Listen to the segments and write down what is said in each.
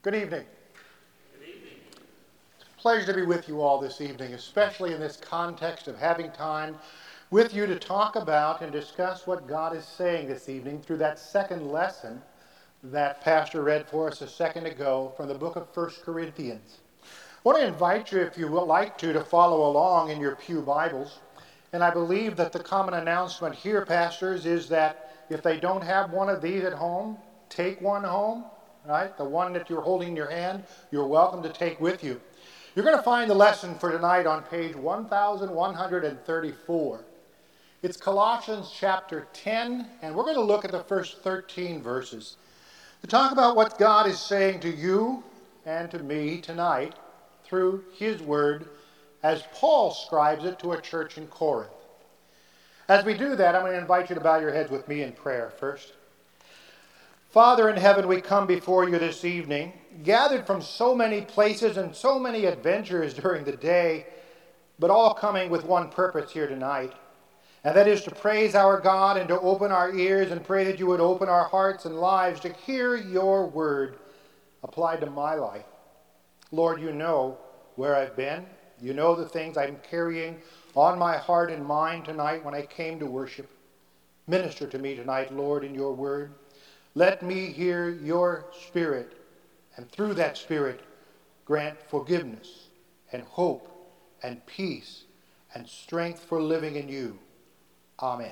Good evening. It's a pleasure to be with you all this evening, especially in this context of having time with you to talk about and discuss what God is saying this evening through that second lesson that Pastor read for us a second ago from the book of 1 Corinthians. I want to invite you, if you would like to follow along in your pew Bibles. And I believe that the common announcement here, pastors, is that if they don't have one of these at home, take one home. Right? The one that you're holding in your hand, you're welcome to take with you. You're going to find the lesson for tonight on page 1134. It's Colossians chapter 10, and we're going to look at the first 13 verses to talk about what God is saying to you and to me tonight through His Word as Paul scribes it to a church in Corinth. As we do that, I'm going to invite you to bow your heads with me in prayer first. Father in heaven, we come before you this evening, gathered from so many places and so many adventures during the day, but all coming with one purpose here tonight, and that is to praise our God and to open our ears and pray that you would open our hearts and lives to hear your word applied to my life. Lord, you know where I've been. You know the things I'm carrying on my heart and mind tonight when I came to worship. Minister to me tonight, Lord, in your word. Let me hear your Spirit, and through that Spirit, grant forgiveness and hope and peace and strength for living in you. Amen.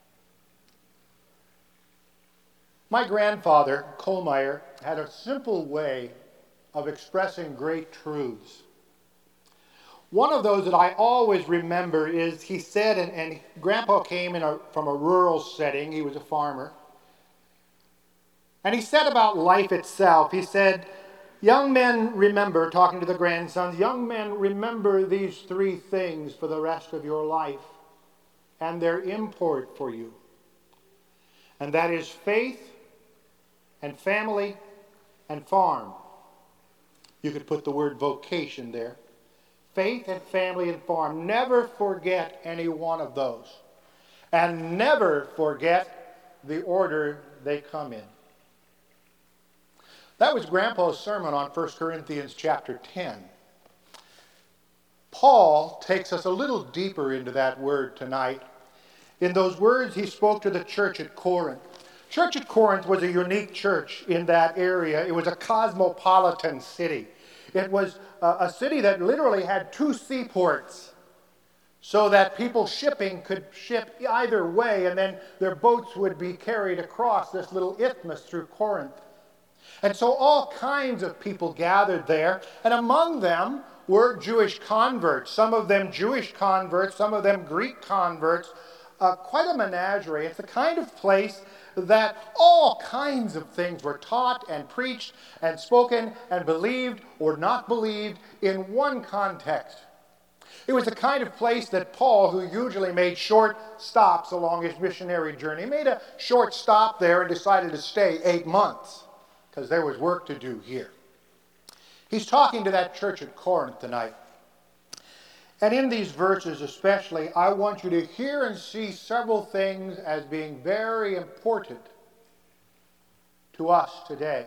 My grandfather, Kohlmeyer, had a simple way of expressing great truths. One of those that I always remember is he said, and Grandpa came from a rural setting, he was a farmer, and he said about life itself, he said, young men remember, talking to the grandsons, young men remember these three things for the rest of your life and their import for you. And that is faith and family and farm. You could put the word vocation there. Faith and family and farm. Never forget any one of those. And never forget the order they come in. That was Grandpa's sermon on 1 Corinthians chapter 10. Paul takes us a little deeper into that word tonight. In those words, he spoke to the church at Corinth. Church at Corinth was a unique church in that area. It was a cosmopolitan city. It was a city that literally had two seaports so that people shipping could ship either way, and then their boats would be carried across this little isthmus through Corinth. And so all kinds of people gathered there, and among them were Jewish converts, some of them Jewish converts, some of them Greek converts, quite a menagerie. It's the kind of place that all kinds of things were taught and preached and spoken and believed or not believed in one context. It was the kind of place that Paul, who usually made short stops along his missionary journey, made a short stop there and decided to stay 8 months. Because there was work to do here. He's talking to that church at Corinth tonight. And in these verses especially, I want you to hear and see several things as being very important to us today.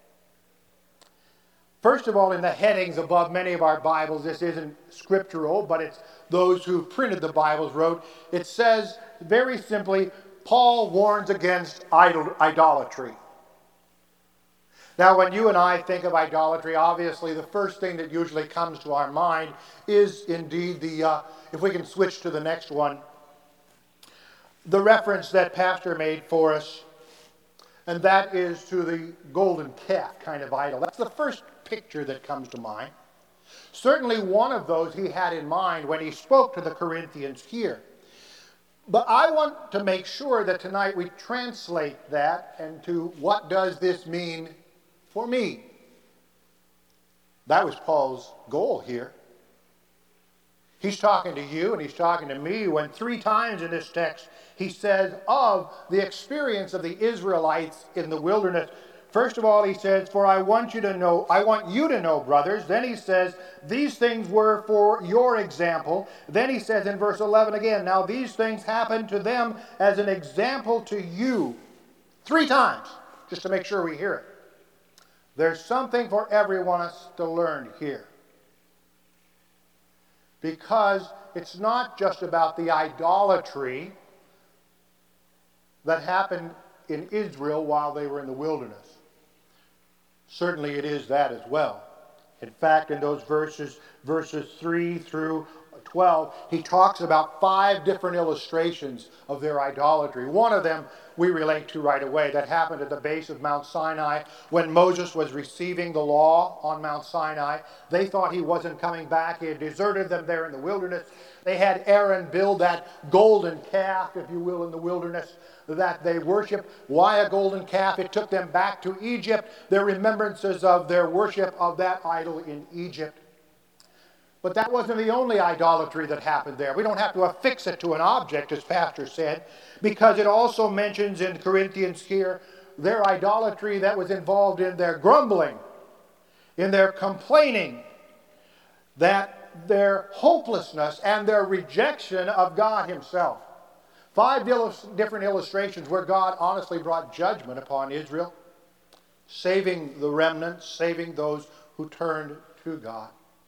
First of all, in the headings above many of our Bibles, this isn't scriptural, but it's those who printed the Bibles wrote, it says very simply, Paul warns against idolatry. Now, when you and I think of idolatry, obviously the first thing that usually comes to our mind is indeed if we can switch to the next one, the reference that Pastor made for us, and that is to the golden calf kind of idol. That's the first picture that comes to mind. Certainly one of those he had in mind when he spoke to the Corinthians here. But I want to make sure that tonight we translate that into what does this mean for me. That was Paul's goal here. He's talking to you and he's talking to me when 3 times in this text he says of the experience of the Israelites in the wilderness. First of all, he says, for I want you to know, brothers. Then he says, these things were for your example. Then he says in verse 11 again, now these things happened to them as an example to you. 3 times, just to make sure we hear it. There's something for every one of us to learn here. Because it's not just about the idolatry that happened in Israel while they were in the wilderness. Certainly it is that as well. In fact, in those verses 3 through 12, he talks about 5 different illustrations of their idolatry. One of them we relate to right away. That happened at the base of Mount Sinai when Moses was receiving the law on Mount Sinai. They thought he wasn't coming back. He had deserted them there in the wilderness. They had Aaron build that golden calf, if you will, in the wilderness that they worship. Why a golden calf? It took them back to Egypt. Their remembrances of their worship of that idol in Egypt. But that wasn't the only idolatry that happened there. We don't have to affix it to an object, as Pastor said, because it also mentions in Corinthians here their idolatry that was involved in their grumbling, in their complaining, that their hopelessness and their rejection of God himself. 5 different illustrations where God honestly brought judgment upon Israel, saving the remnant, saving those who turned to God.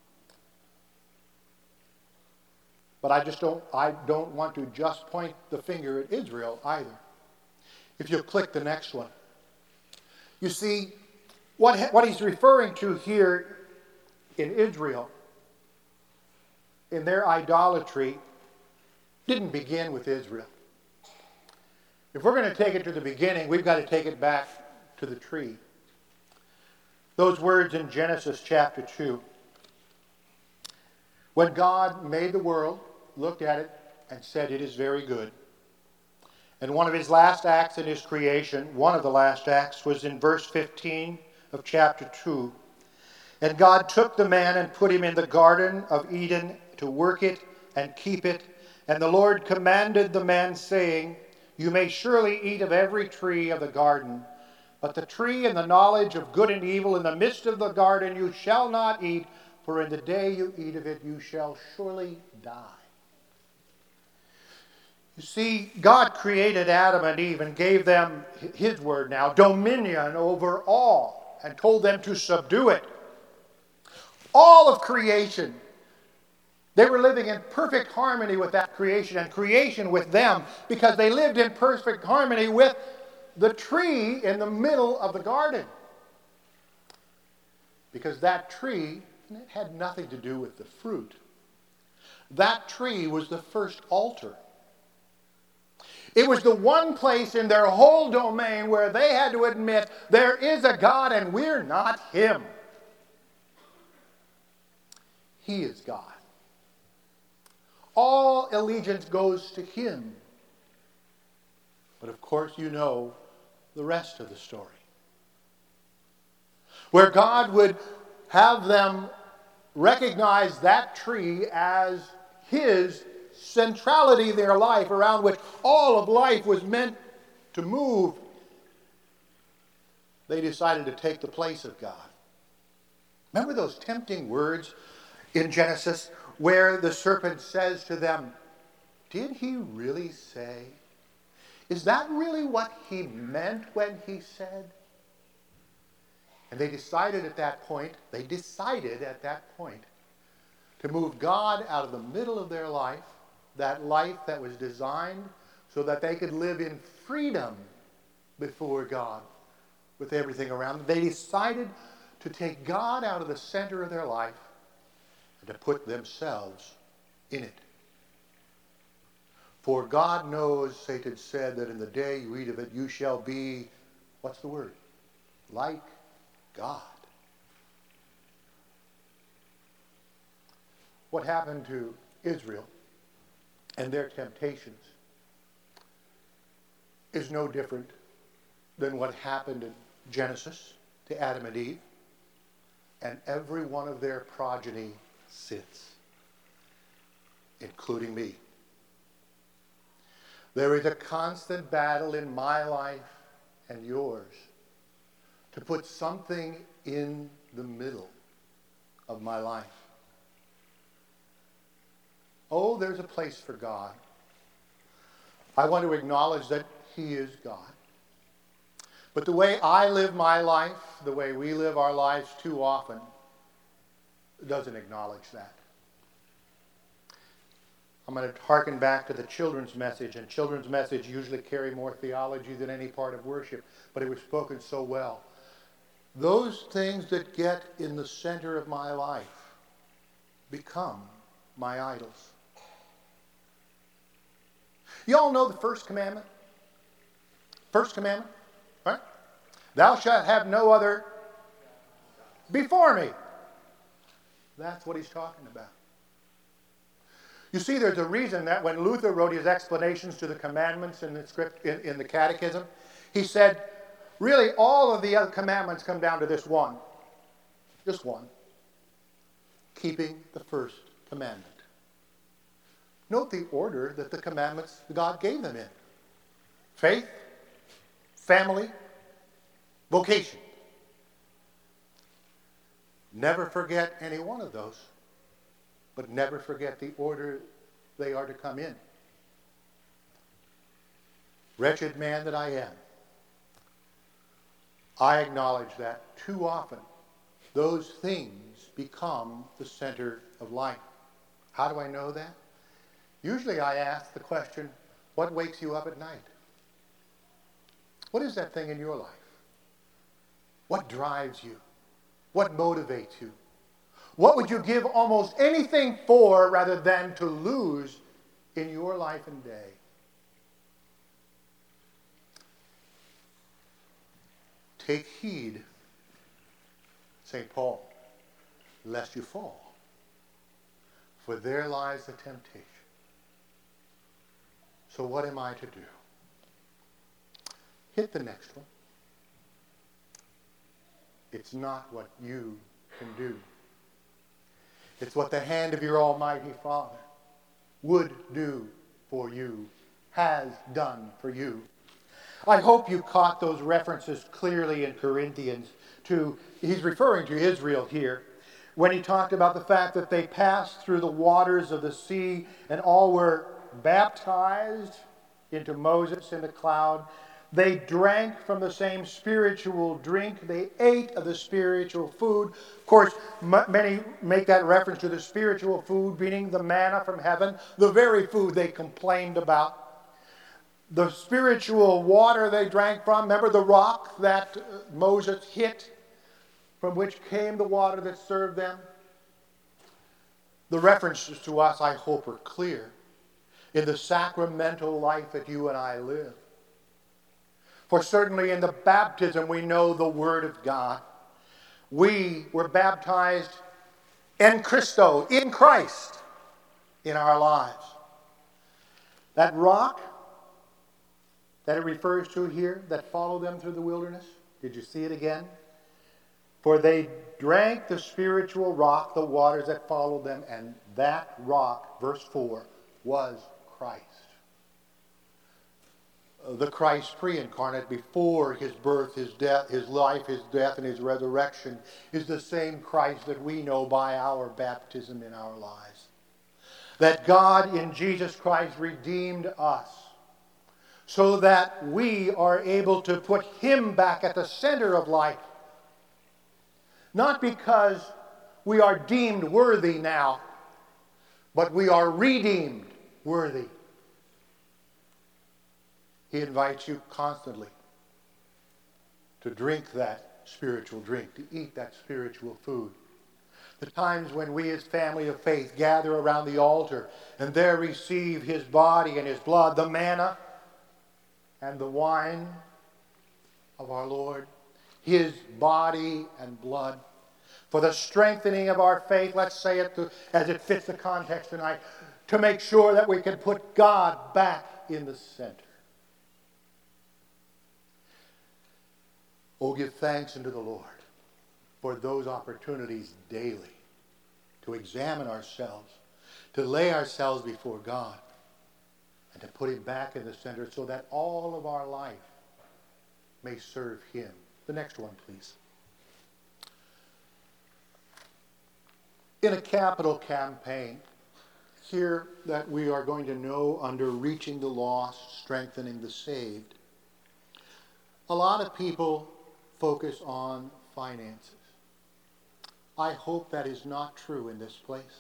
But I don't want to just point the finger at Israel either. If you'll click the next one. You see, what he's referring to here in Israel, in their idolatry, didn't begin with Israel. If we're going to take it to the beginning, we've got to take it back to the tree. Those words in Genesis chapter 2. When God made the world, looked at it, and said, "It is very good." And one of his last acts in his creation, one of the last acts, was in verse 15 of chapter 2. "And God took the man and put him in the garden of Eden to work it and keep it. And the Lord commanded the man, saying, You may surely eat of every tree of the garden, but the tree and the knowledge of good and evil in the midst of the garden you shall not eat, for in the day you eat of it you shall surely die." You see, God created Adam and Eve and gave them, his word now, dominion over all, and told them to subdue it. All of creation. They were living in perfect harmony with that creation and creation with them, because they lived in perfect harmony with the tree in the middle of the garden. Because that tree had nothing to do with the fruit. That tree was the first altar. It was the one place in their whole domain where they had to admit there is a God and we're not him. He is God. All allegiance goes to him. But of course you know the rest of the story. Where God would have them recognize that tree as his centrality in their life, around which all of life was meant to move. They decided to take the place of God. Remember those tempting words in Genesis where the serpent says to them, "Did he really say? Is that really what he meant when he said?" And they decided at that point to move God out of the middle of their life, that life that was designed so that they could live in freedom before God with everything around them. They decided to take God out of the center of their life and to put themselves in it. For God knows, Satan said, that in the day you eat of it, you shall be, what's the word? Like God. What happened to Israel and their temptations is no different than what happened in Genesis to Adam and Eve, and every one of their progeny sins, including me. There is a constant battle in my life and yours to put something in the middle of my life. Oh, there's a place for God. I want to acknowledge that he is God. But the way I live my life, the way we live our lives too often doesn't acknowledge that. I'm going to hearken back to the children's message, and children's message usually carry more theology than any part of worship, but it was spoken so well. Those things that get in the center of my life become my idols. You all know the first commandment? First commandment, right? Thou shalt have no other before me. That's what he's talking about. You see, there's a reason that when Luther wrote his explanations to the commandments in the script, in the catechism, he said, really all of the other commandments come down to this one. Just one. Keeping the first commandment. Note the order that the commandments God gave them in. Faith, family, vocation. Never forget any one of those, but never forget the order they are to come in. Wretched man that I am, I acknowledge that too often those things become the center of life. How do I know that? Usually I ask the question, what wakes you up at night? What is that thing in your life? What drives you? What motivates you? What would you give almost anything for rather than to lose in your life and day? Take heed, St. Paul, lest you fall, for there lies the temptation. So what am I to do? Hit the next one. It's not what you can do. It's what the hand of your Almighty Father would do for you, has done for you. I hope you caught those references clearly in Corinthians to, he's referring to Israel here, when he talked about the fact that they passed through the waters of the sea and all were baptized into Moses in the cloud. They drank from the same spiritual drink. They ate of the spiritual food. Of course, many make that reference to the spiritual food, meaning the manna from heaven, the very food they complained about. The spiritual water they drank from, remember the rock that Moses hit, from which came the water that served them? The references to us, I hope, are clear in the sacramental life that you and I live. For certainly in the baptism we know the Word of God. We were baptized in Christo, in Christ, in our lives. That rock that it refers to here, that followed them through the wilderness, did you see it again? For they drank the spiritual rock, the waters that followed them, and that rock, verse 4, was Christ. The Christ pre-incarnate before his birth, his death, his life, his death, and his resurrection is the same Christ that we know by our baptism in our lives. That God in Jesus Christ redeemed us so that we are able to put him back at the center of life. Not because we are deemed worthy now, but we are redeemed worthy. He invites you constantly to drink that spiritual drink, to eat that spiritual food. The times when we as family of faith gather around the altar and there receive his body and his blood, the manna and the wine of our Lord, his body and blood, for the strengthening of our faith, let's say it as it fits the context tonight, to make sure that we can put God back in the center. Oh, give thanks unto the Lord for those opportunities daily to examine ourselves, to lay ourselves before God, and to put him back in the center so that all of our life may serve him. The next one, please. In a capital campaign, here that we are going to know under reaching the lost, strengthening the saved, a lot of people focus on finances. I hope that is not true in this place.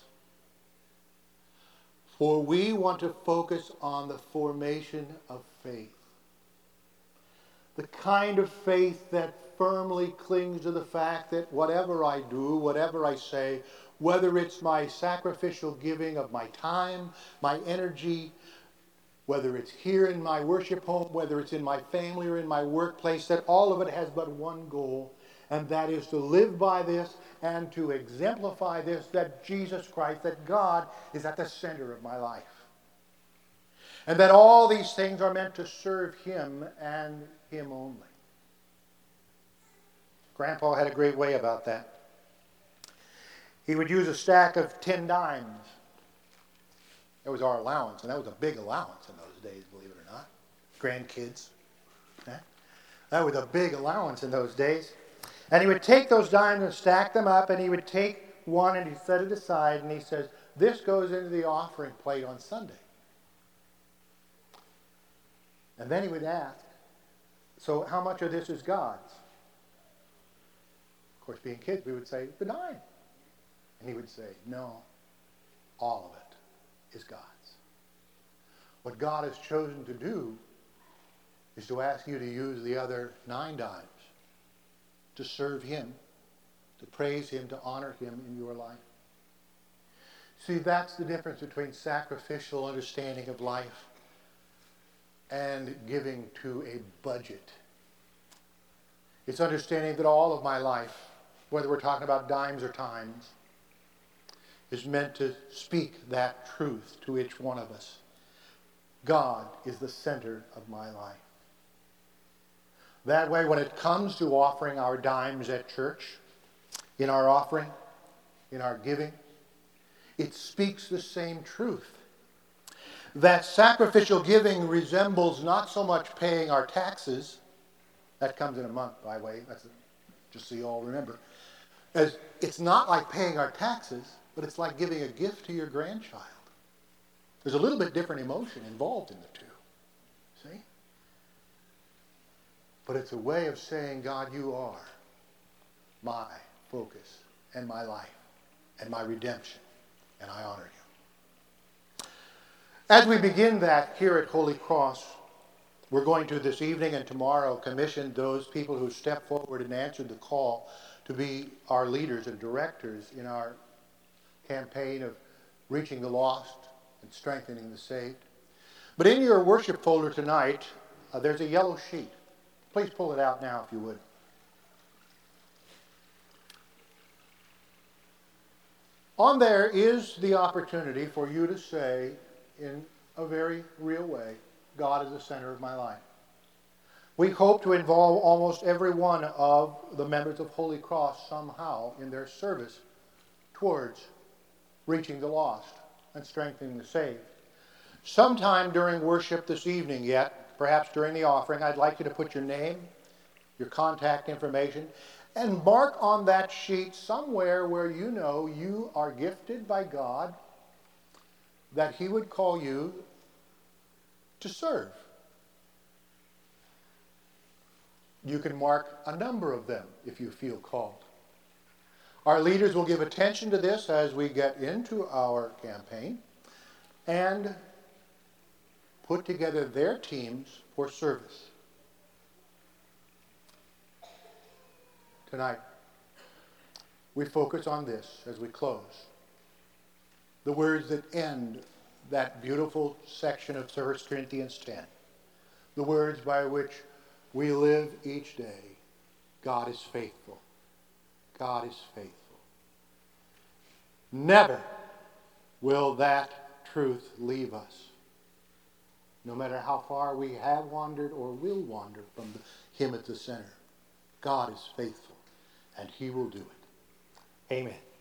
For we want to focus on the formation of faith. The kind of faith that firmly clings to the fact that whatever I do, whatever I say, whether it's my sacrificial giving of my time, my energy, whether it's here in my worship home, whether it's in my family or in my workplace, that all of it has but one goal, and that is to live by this and to exemplify this, that Jesus Christ, that God is at the center of my life. And that all these things are meant to serve Him and Him only. Grandpa had a great way about that. He would use a stack of 10 dimes. That was our allowance, and that was a big allowance in those days, believe it or not. Grandkids. That was a big allowance in those days. And he would take those dimes and stack them up, and he would take one and he'd set it aside, and he says, this goes into the offering plate on Sunday. And then he would ask, so how much of this is God's? Of course, being kids, we would say, the dime. And he would say, no, all of it is God's. What God has chosen to do is to ask you to use the other 9 dimes to serve Him, to praise Him, to honor Him in your life. See, that's the difference between sacrificial understanding of life and giving to a budget. It's understanding that all of my life, whether we're talking about dimes or times, is meant to speak that truth to each one of us. God is the center of my life. That way, when it comes to offering our dimes at church, in our offering, in our giving, it speaks the same truth. That sacrificial giving resembles not so much paying our taxes, that comes in a month, by the way, just so you all remember, as it's not like paying our taxes, but it's like giving a gift to your grandchild. There's a little bit different emotion involved in the two. See? But it's a way of saying, God, you are my focus and my life and my redemption, and I honor you. As we begin that here at Holy Cross, we're going to this evening and tomorrow commission those people who step forward and answered the call to be our leaders and directors in our campaign of reaching the lost and strengthening the saved. But in your worship folder tonight, there's a yellow sheet. Please pull it out now if you would. On there is the opportunity for you to say in a very real way, God is the center of my life. We hope to involve almost every one of the members of Holy Cross somehow in their service towards reaching the lost and strengthening the saved. Sometime during worship this evening yet, perhaps during the offering, I'd like you to put your name, your contact information, and mark on that sheet somewhere where you know you are gifted by God, that He would call you to serve. You can mark a number of them if you feel called. Our leaders will give attention to this as we get into our campaign and put together their teams for service. Tonight, we focus on this as we close. The words that end that beautiful section of 1 Corinthians 10. The words by which we live each day. God is faithful. God is faithful. Never will that truth leave us. No matter how far we have wandered or will wander from Him at the center. God is faithful, and He will do it. Amen.